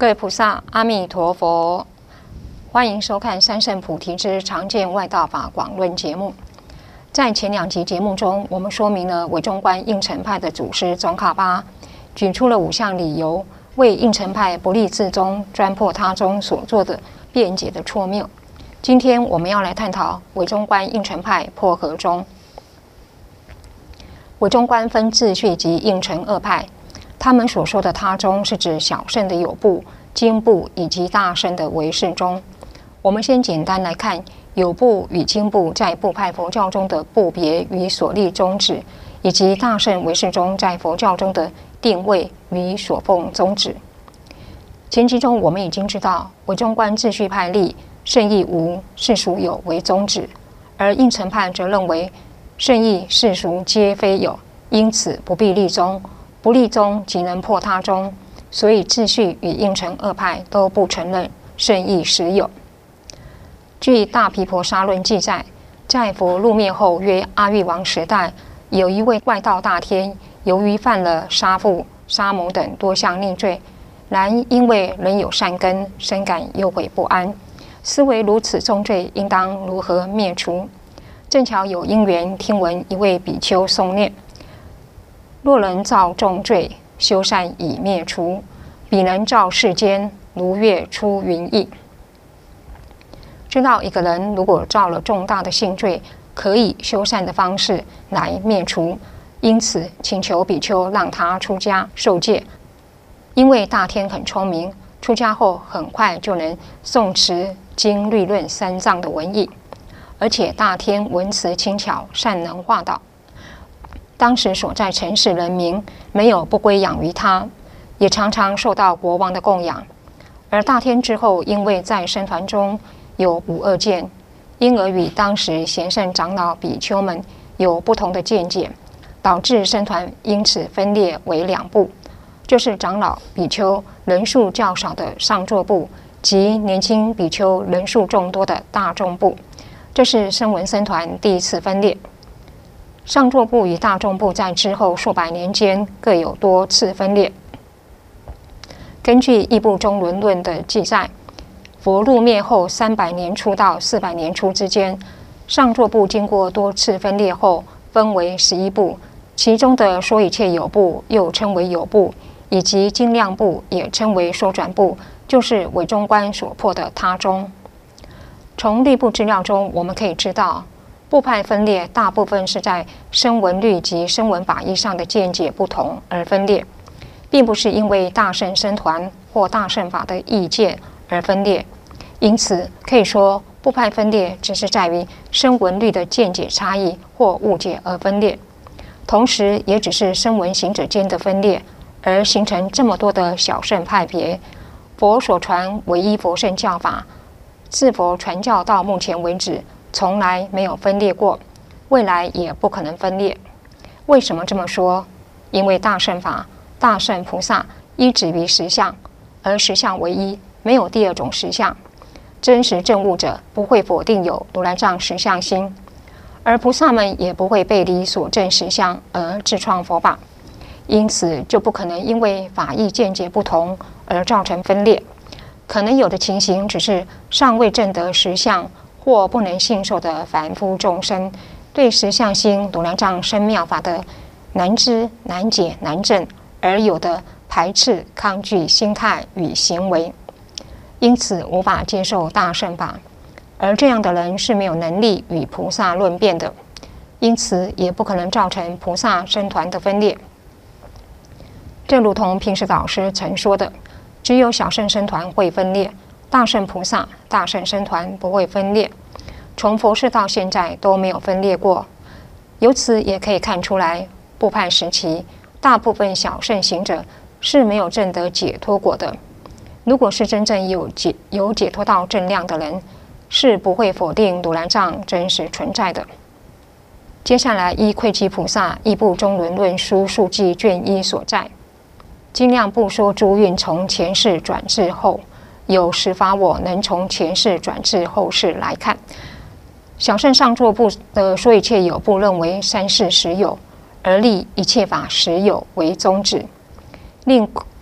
各位菩萨，阿弥陀佛！欢迎收看《三圣菩提之常见外道法广论》节目。在前2集节目中，我们说明了韦中观应成派的祖师宗喀巴举出了5项理由，为应成派不立自宗、专破他宗所做的辩解的错谬。今天我们要来探讨韦中观应成派破何宗。韦中观分自序及应成2派，他们所说的他宗是指小乘的有部、经部以及大乘的唯识宗。我们先简单来看有部与经部在部派佛教中的部别与所立宗旨，以及大乘唯识宗在佛教中的定位与所奉宗旨。前集中我们已经知道，韦中观自序派立圣义无、世俗有为宗旨，而应成派则认为圣义、世俗皆非有，因此不必立宗，不立宗即能破他宗，所以自序与应成2派都不承认圣义实有。据《大毗婆沙论》记载，在佛入灭后约阿育王时代，有一位外道大天，由于犯了杀父、杀母等多项逆罪，然因为仍有善根，深感忧悔不安，思维如此重罪，应当如何灭除？正巧有因缘听闻一位比丘诵念：若能造重罪，修善以灭除，彼能照世间，如月出云翳。知道一个人如果造了重大的性罪，可以修善的方式来灭除，因此请求比丘让他出家受戒。因为大天很聪明，出家后很快就能诵持经律论3藏的文义，而且大天文辞轻巧，善能化导。当时所在城市人民没有不归养于他，也常常受到国王的供养。而大天之后，因为在僧团中有不二见，因而与当时贤圣长老比丘们有不同的见解，导致僧团因此分裂为2部，就是长老比丘人数较少的上座部及年轻比丘人数众多的大众部。这是声闻僧团第一次分裂。上座部与大众部在之后数百年间各有多次分裂。根据《异部中轮论》的记载，佛入灭后300年初到400年初之间，上座部经过多次分裂后，分为11部，其中的说一切有部又称为有部，以及精量部也称为说转部，就是韦中观所破的他宗。从律部资料中我们可以知道，部派分裂大部分是在声闻律及声闻法义上的见解不同而分裂，并不是因为大乘僧团或大乘法的意见而分裂。因此可以说，部派分裂只是在于声闻律的见解差异或误解而分裂，同时也只是声闻行者间的分裂，而形成这么多的小乘派别。佛所传唯一佛圣教法，自佛传教到目前为止从来没有分裂过，未来也不可能分裂。为什么这么说？因为大乘法、大乘菩萨依止于实相，而实相唯一，没有第2种实相。真实证悟者不会否定有如来藏实相心，而菩萨们也不会背离所证实相而自创佛法，因此就不可能因为法义见解不同而造成分裂。可能有的情形只是尚未证得实相或不能信受的凡夫众生，对实相心如来藏深妙法的难知、难解、难证，而有的排斥、抗拒心态与行为，因此无法接受大乘法，而这样的人是没有能力与菩萨论辩的，因此也不可能造成菩萨僧团的分裂。这如同平时导师曾说的，只有小乘僧团会分裂，大乘菩萨、大乘僧团不会分裂，从佛世到现在都没有分裂过。由此也可以看出来，部派时期大部分小乘行者是没有证得解脱果的。如果是真正有解脱到正量的人，是不会否定如来藏真实存在的。接下来依窥基菩萨异部中轮论书述记卷1所在，精量部说诸运从前世转至后，有实法我能从前世转至后世来看。小乘上座部的说一切有部认为3世实有，而立一切法实有为宗旨。另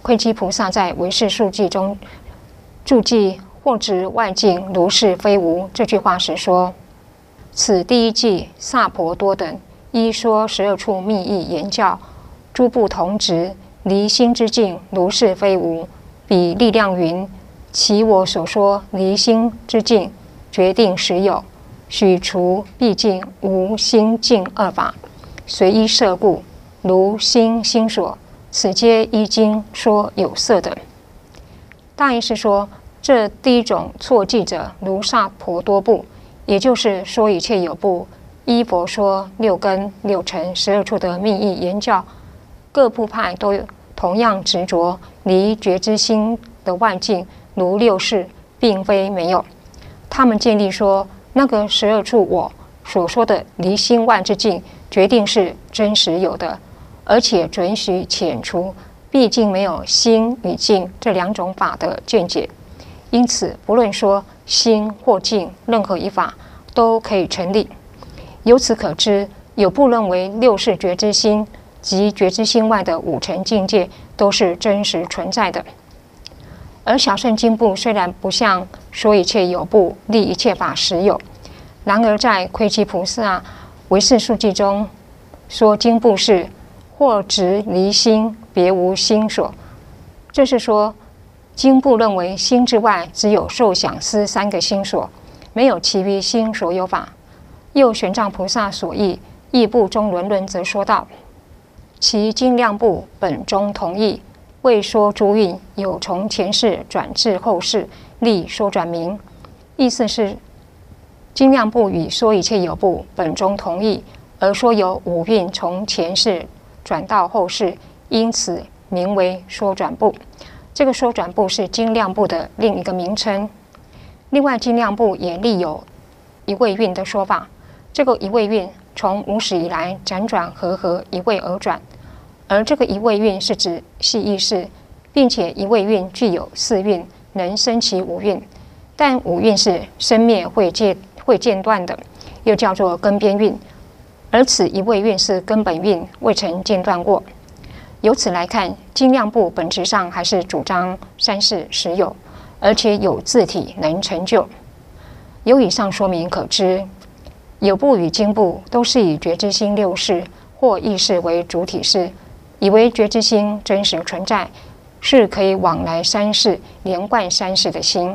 窥基菩萨在唯识述记中注记或指外境如是非无这句话时说：此第一记萨婆多等依说12处密意言教，诸不同执离心之境如是非无，彼力量云：其我所说离心之境决定实有，许除毕竟无心境二法，随依摄故，如心心所，此皆依经说有色的。大意是说，这第一种错记者如萨婆多部，也就是说一切有部依佛说6根6尘12处的密意言教，各部派都有同样执着离觉知心的外境如6识，并非没有。他们建立说，那个12处我所说的离心外之境，决定是真实有的，而且准许遣除毕竟没有心与境这2种法的见解。因此，不论说心或境，任何一法都可以成立。由此可知，有部认为6识觉知心及觉知心外的5尘境界都是真实存在的。而小乘经部虽然不像说一切有部立一切法实有，然而在窥基菩萨唯识述记中说经部是或执离心，别无心所。这是说经部认为心之外只有受想思3个心所，没有其余心所有法。又玄奘菩萨所译译部中轮论则说道：其经量部本中同义，未说诸蕴有从前世转至后世，立说转明。意思是经量部与说一切有部本中同义，而说有5蕴从前世转到后世，因此名为说转部。这个说转部是经量部的另一个名称。另外，经量部也立有一位蕴的说法。这个一位蕴从无始以来辗转和一位而转，而这个一位蕴是指系意识，并且一位蕴具有4蕴，能生其5蕴，但5蕴是生灭会间断的，又叫做根边蕴，而此一位蕴是根本蕴，未曾间断过。由此来看，经量部本质上还是主张3世实有，而且有自体能成就。由以上说明可知，有部与经部都是以觉知心6识或意识为主体识，以为觉知心真实存在，是可以往来3世、连贯3世的心。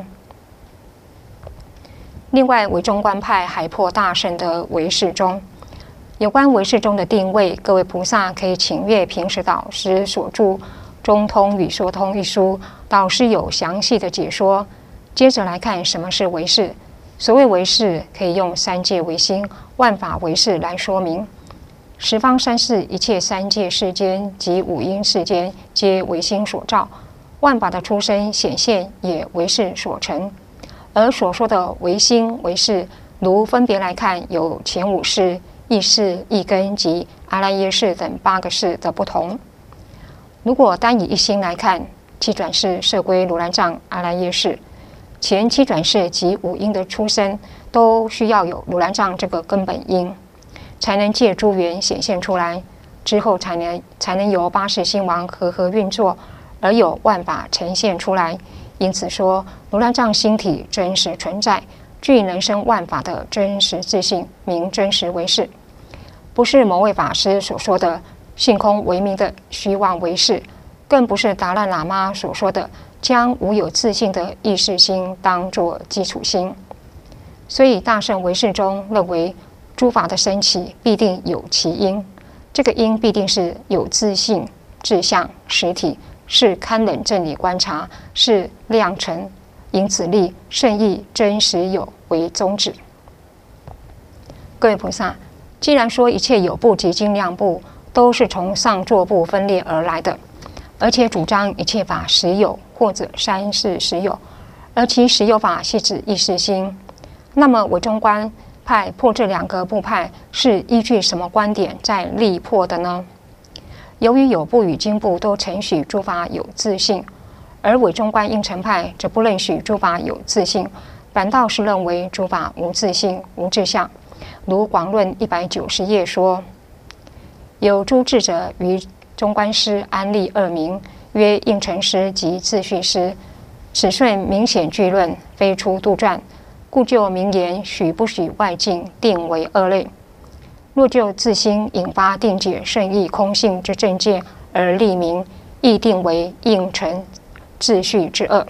另外，唯中观派海破大圣的唯识中，有关唯识中的定位，各位菩萨可以请阅平时导师所著《中通与说通》一书，导师有详细的解说。接着来看什么是唯识。所谓唯识，可以用3界唯心、万法唯识来说明。十方3世一切3界世间及5阴世间，皆唯心所造，万法的出生显现也唯识所成。而所说的唯心唯识，如分别来看，有前5识、意识、意根及阿赖耶识等8个识的不同。如果单以一心来看，七转世摄归如来藏阿赖耶识，前7转世及5阴的出生，都需要有如来藏这个根本因，才能借诸缘显现出来，之后才能由8识心王和运作，而有万法呈现出来。因此说，如来藏心体真实存在，具能生万法的真实自性，名真实唯识，不是某位法师所说的性空为名的虚妄唯识，更不是达赖喇嘛所说的将无有自性的意识心当作基础心。所以大乘唯识中认为，诸法的升起必定有其因，这个因必定是有自性、志向、实体，是堪忍正理观察，是量成，因此立圣意真实有为宗旨。各位菩萨，既然说一切有部及经量部都是从上座部分裂而来的，而且主张一切法实有或者3世实有，而其实有法系指意识心，那么唯中观派破这2个部派是依据什么观点在立破的呢？由于有部与经部都承许诸法有自性，而唯中观应成派则不认许诸法有自性，反倒是认为诸法无自性、无志向。如广论190页说：有诸智者于中观师安立2名， 曰应成师及自序师。此顺明显句论，非出杜撰，故就名言许不许外境定为二类。若就自心引发定解圣义空性之正见而立名，亦定为应成自序之二。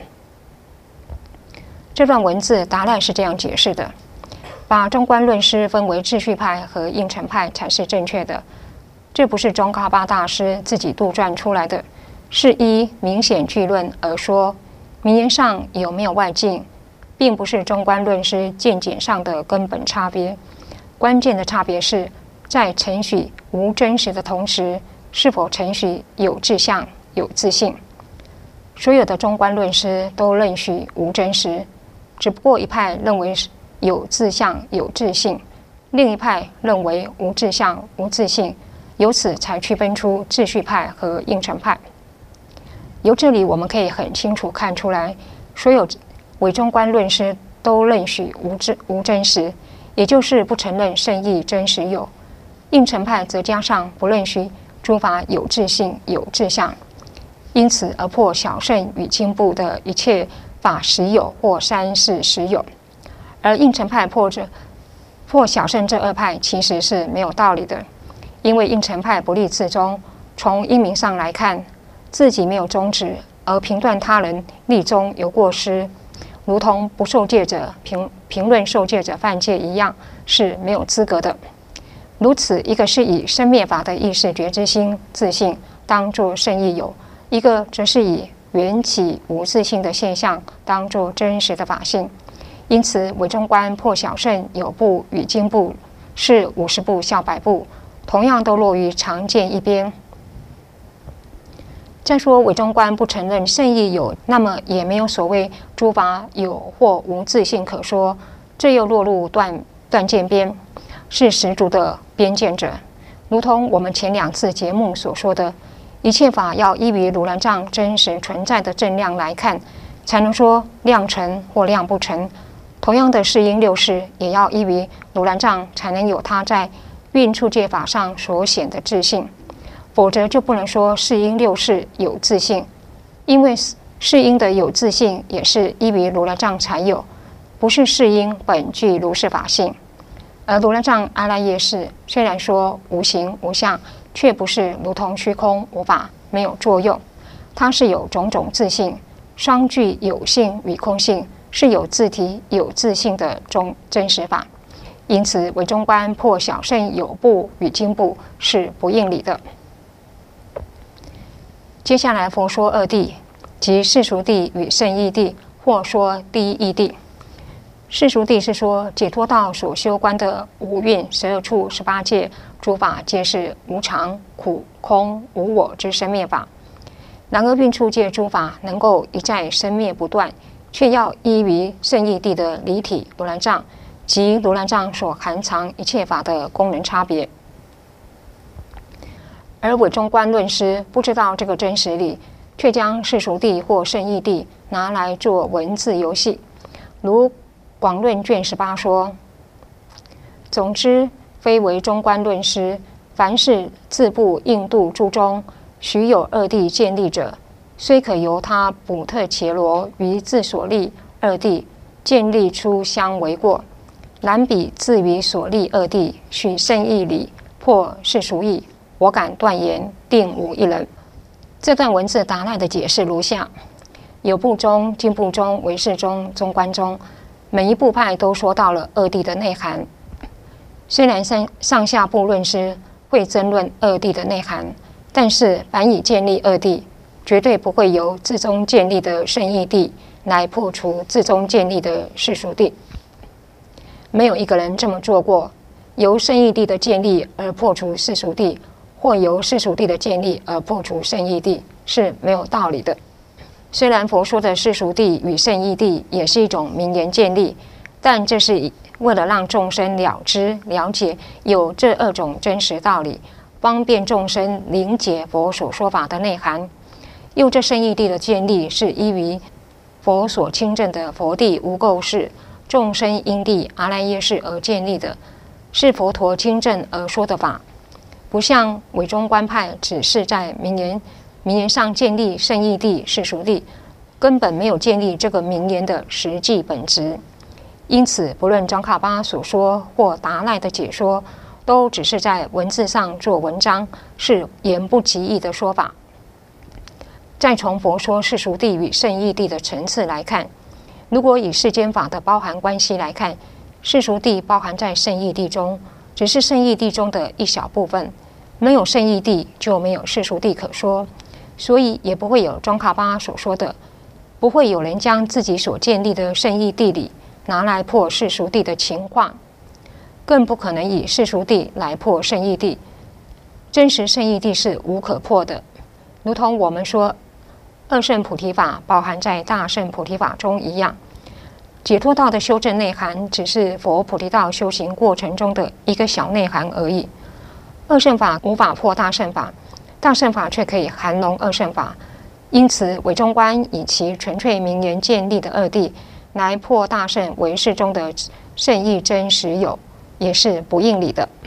这段文字达赖是这样解释的：把中观论师分为秩序派和应成派才是正确的，这不是宗喀巴大师自己杜撰出来的，是依明显句论而说。名言上有没有外境，并不是中观论师见解上的根本差别，关键的差别是在承许无真实的同时，是否承许有志向、有自信。所有的中观论师都认许无真实，只不过一派认为有志向、有自信，另一派认为无志向、无自信，由此才区分出秩序派和应成派。由这里我们可以很清楚看出来，所有伪中观论师都认许无真实，也就是不承认圣义真实有。应成派则加上不认许诸法有自性、有志向，因此而破小圣与经部的一切法实有或三世实有。而应成派破小圣这二派其实是没有道理的，因为应成派不立自宗，从英明上来看，自己没有宗旨，而评断他人立宗有过失，如同不受戒者评论受戒者犯戒一样，是没有资格的。如此，一个是以生灭法的意识觉知心自性当作圣义有，一个则是以缘起无自性的现象当作真实的法性。因此，伪中观破小圣有部与经部是50部笑100部，同样都落于常见一边。再说伪中观不承认圣义有，那么也没有所谓诸法有或无自性可说，这又落入断见边，是十足的边见者。如同我们前2次节目所说的，一切法要依于如来藏真实存在的正量来看，才能说量成或量不成。同样的世因六事也要依于如来藏，才能有它在运处界法上所显的自性。否则就不能说世因六事有自性，因为世因的有自性也是依于如来藏才有，不是世因本具如是法性。而如来藏阿赖耶识虽然说无形无相，却不是如同虚空无法没有作用，它是有种种自性，双具有性与空性，是有自体有自性的真实法。因此伪中观破小圣有部与经部是不应理的。接下来佛说二谛，即世俗谛与圣义谛，或说第一义谛。世俗谛是说解脱道所修观的五蕴、12处、18界诸法，皆是无常、苦、空、无我之生灭法。然而运处界诸法能够一再生灭不断，却要依于圣义谛的离体如来藏，即如来藏所含藏一切法的功能差别。而伪中观论师不知道这个真实理，却将世俗谛或圣义谛拿来做文字游戏。如广论卷18说：总之，非为中观论师，凡是自部印度诸中许有二谛建立者，虽可由他补特伽罗于自所立二谛建立出相为过，然彼自于所立二谛许圣义理破世俗义，我敢断言，定无一人。这段文字达赖的解释如下：有部中、经部中、唯识中、中观中，每一部派都说到了二谛的内涵。虽然上下部论师会争论二谛的内涵，但是凡以建立二谛，绝对不会由自宗建立的圣义谛来破除自宗建立的世俗谛。没有一个人这么做过，由圣义谛的建立而破除世俗谛，或由世俗谛的建立而破除圣义谛，是没有道理的。虽然佛说的世俗谛与圣义谛也是一种名言建立，但这是为了让众生了解有这2种真实道理，方便众生理解佛所说法的内涵。又这圣义谛的建立是依于佛所亲证的佛谛无垢识、众生因谛阿赖耶识而建立的，是佛陀亲证而说的法，不像伪中观派只是在名言名言上建立圣义谛、世俗谛，根本没有建立这个名言的实际本质。因此，不论张卡巴所说或达赖的解说，都只是在文字上做文章，是言不及义的说法。再从佛说世俗谛与圣义谛的层次来看，如果以世间法的包含关系来看，世俗谛包含在圣义谛中，只是圣义谛中的一小部分。没有圣义谛，就没有世俗谛可说，所以也不会有庄卡巴所说的，不会有人将自己所建立的圣义谛理拿来破世俗谛的情况，更不可能以世俗谛来破圣义谛。真实圣义谛是无可破的，如同我们说二圣菩提法包含在大圣菩提法中一样。解脱道的修正内涵只是佛菩提道修行过程中的一个小内涵而已。二圣法无法破大圣法，大圣法却可以含容二圣法，因此韦中观以其纯粹名言建立的二谛来破大圣唯识中的圣义真实有，也是不应理的。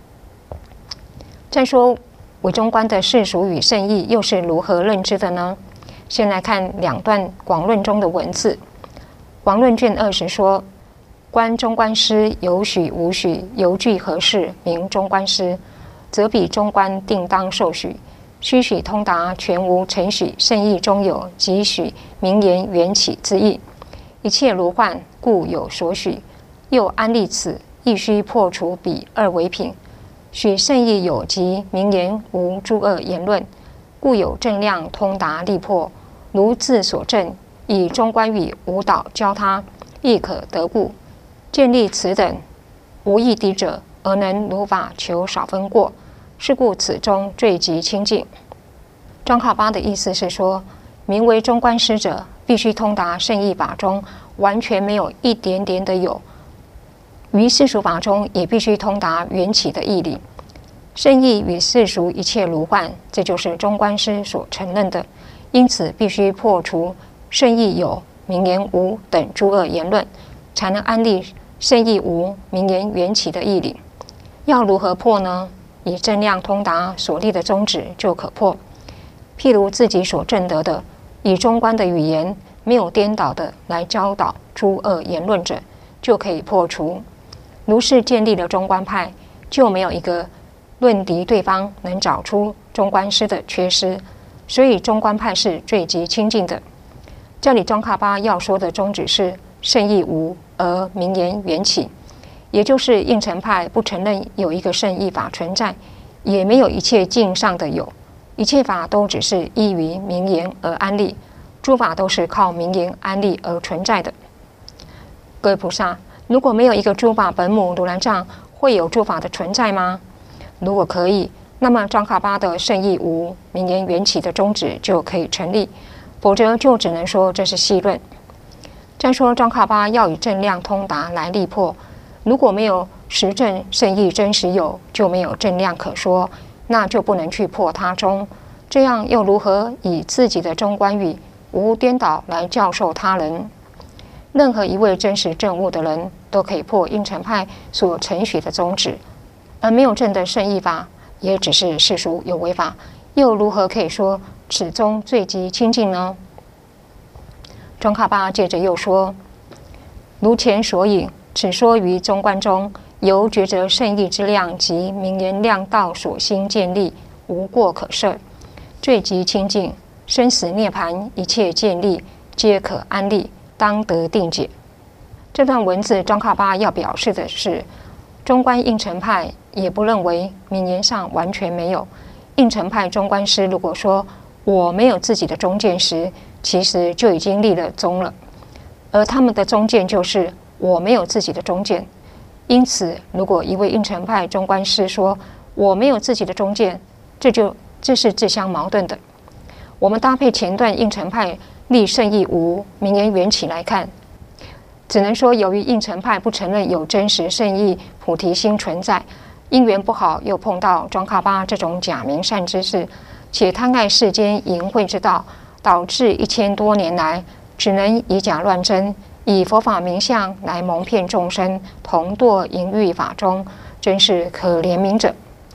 再说韦中观的世俗与圣义又是如何认知的呢？先来看两段广论中的文字。广论卷20说：观中观师有许无许，由据何事名中观师？则彼中观定当受许，须许通达全无成许圣义中有，即许名言缘起之意。一切如幻，故有所许。又安立此，亦须破除彼二为品。许圣义有及名言无诸恶言论，故有正量通达力破。如自所证，以中观语无导教他，亦可得故。建立此等无异敌者，而能如法求少分过，是故此中最极清净。庄卡巴的意思是说，名为中观师者，必须通达圣义法中完全没有一点点的有，于世俗法中也必须通达缘起的义理。圣义与世俗一切如幻，这就是中观师所承认的。因此，必须破除圣义有、名言无等诸恶言论，才能安立圣义无、名言缘起的义理。要如何破呢？以正量通达所立的宗旨就可破。譬如自己所证得的，以中观的语言没有颠倒的来教导诸恶言论者，就可以破除。如是建立了中观派，就没有一个论敌对方能找出中观师的缺失，所以中观派是最极清净的。这里庄卡巴要说的宗旨是圣义无而名言缘起，也就是应成派不承认有一个圣义法存在，也没有一切境上的有，一切法都只是依于名言而安立，诸法都是靠名言安立而存在的。各位菩萨，如果没有一个诸法本母如来藏，会有诸法的存在吗？如果可以，那么庄卡巴的圣义无、名言缘起的宗旨就可以成立，否则就只能说这是戏论。再说庄卡巴要以正量通达来力破，如果没有实证圣义真实有，就没有正量可说，那就不能去破他中。这样又如何以自己的中观语无颠倒来教授他人？任何一位真实证悟的人都可以破应成派所承许的宗旨，而没有证的圣义法也只是世俗有为法，又如何可以说此中最极清净呢？庄卡巴接着又说：如前所引，此说于中观中，由觉则圣义之量及名言量道所兴建立，无过可赦，最极清净，生死涅槃一切建立，皆可安立，当得定解。这段文字庄卡巴要表示的是，中观应成派也不认为名言上完全没有。应成派中观师如果说我没有自己的中见时，其实就已经立了宗了，而他们的中见就是我没有自己的中见。因此，如果一位应成派中观师说我没有自己的中见，这是自相矛盾的。我们搭配前段应成派立圣义无、名言缘起来看，只能说由于应成派不承认有真实圣义菩提心存在，因缘不好又碰到庄卡巴这种假名善知识，且贪爱世间淫秽之道，导致1000多年来只能以假乱真，以佛法名相来蒙骗众生，同堕淫欲法中，真是可怜悯者。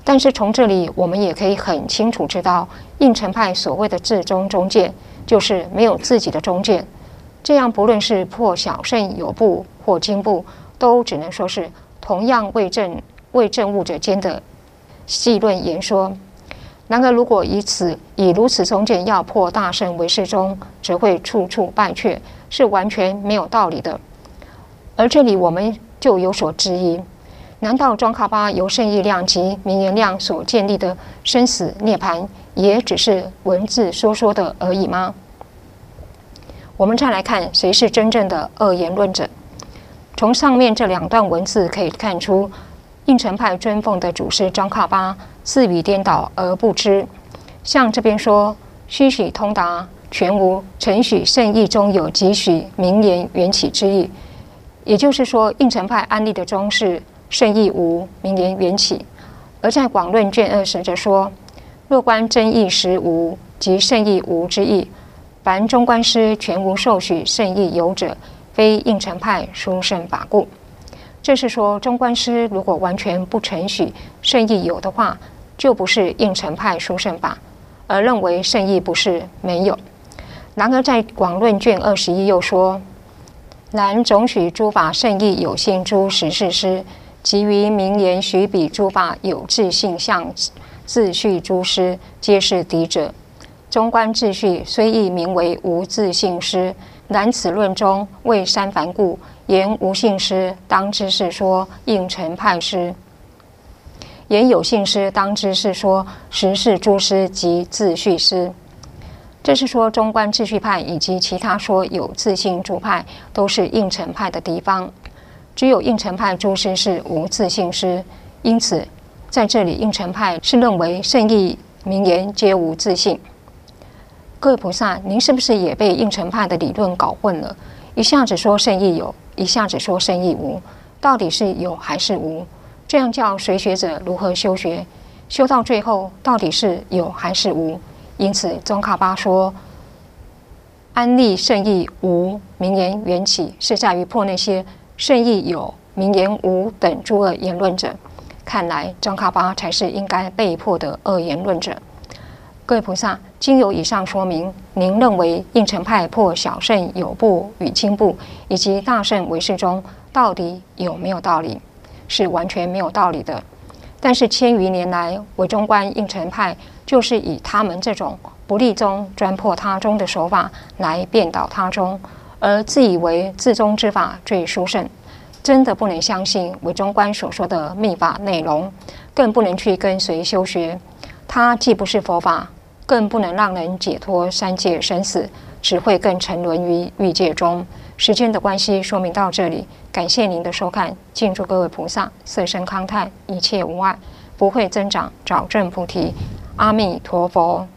但是从这里，我们也可以很清楚知道，应成派所谓的至中中见，就是没有自己的中见。这样，不论是破小圣有部或经部，都只能说是同样为证物者间的细论言说。然而，如果以如此中见要破大圣唯识宗，则会处处败却，是完全没有道理的。而这里我们就有所质疑：难道宗喀巴由圣义量及名言量所建立的生死涅槃，也只是文字说的而已吗？我们再来看谁是真正的二言论者。从上面这2段文字可以看出，应成派尊奉的祖师宗喀巴自语颠倒而不知。像这边说虚许通达，全无承许圣义中有几许名言缘起之意，也就是说，应成派安立的宗是圣义无，名言缘起。而在广论卷20则说，若观真义实无及圣义无之意，凡中观师全无受许圣义有者，非应成派殊胜法故。这是说，中观师如果完全不承许圣义有的话，就不是应成派殊胜法，而认为圣义不是没有。然而在广论卷21又说，然总许诸法圣义有性诸实事师，及于名言许彼诸法有自性相自序诸师，皆是敌者。中观自序虽亦名为无自性师，然此论中为三凡故，言无性师当知是说应成派师，言有性师当知是说实事诸师及自序师。这是说中观自序派以及其他说有自性诸派都是应成派的敌方，只有应成派诸师是无自性师。因此在这里应成派是认为圣义名言皆无自性。各位菩萨，您是不是也被应成派的理论搞混了？一下子说圣义有，一下子说圣义无，到底是有还是无？这样叫随学者如何修学？修到最后到底是有还是无？因此宗喀巴说安立圣义无名言缘起，是在于破那些圣义有名言无等诸恶言论者。看来宗喀巴才是应该被迫的恶言论者。各位菩萨，经由以上说明，您认为应成派破小圣有部与经部以及大圣唯识宗到底有没有道理？是完全没有道理的。但是千余年来，唯中观应成派就是以他们这种不立宗专破他宗的手法来辩倒他宗，而自以为自宗之法最殊胜。真的不能相信唯中观所说的密法内容，更不能去跟随修学。它既不是佛法，更不能让人解脱三界生死，只会更沉沦于欲界中。时间的关系，说明到这里。感谢您的收看，敬祝各位菩萨色身康泰，一切无碍，不会增长，早证菩提。阿弥陀佛。